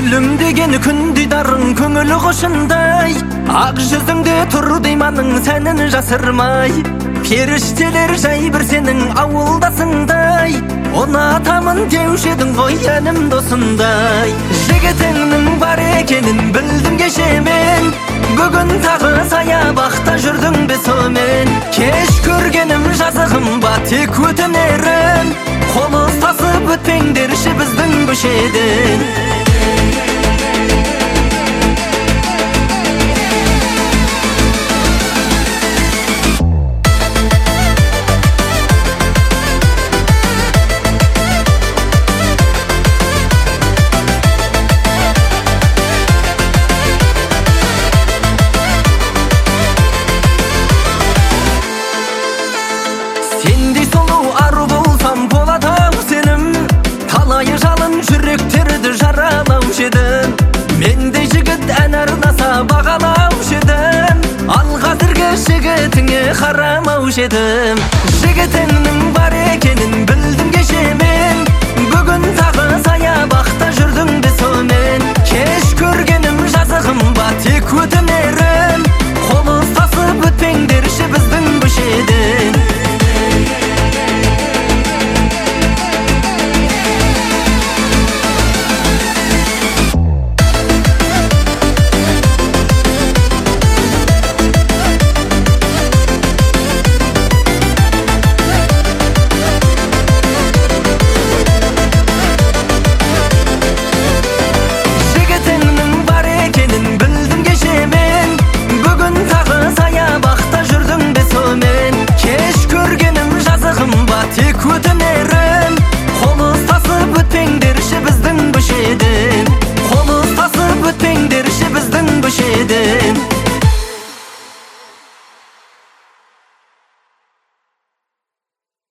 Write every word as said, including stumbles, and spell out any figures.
Өлім деген күн дидарың көңіл қошындай, ақ жүзіңде тұр дейманың сәнін жасырмай. Періштелер жай бір сенің ауылдасыңдай, ұнатамын деуші едің ғой әнім досындай. Жігітіңнің бар екенін білдім кеше мен, бүгін тағы саябақта жүрдің бе сомен. Кеш көргенім жазығым ба тек өтінерін, қол ұстасып өтпеңдерші біздің көшеден. Сендей сұлу ару болсам болады-ау сенім, талай жалын жүректерді жаралаушы едім. Мендей жігіт ән арнаса бағалаушы едім, ал қазіргі жігітіңе қарамаушы едім. Жігітіңнің бар екенін білдім кеше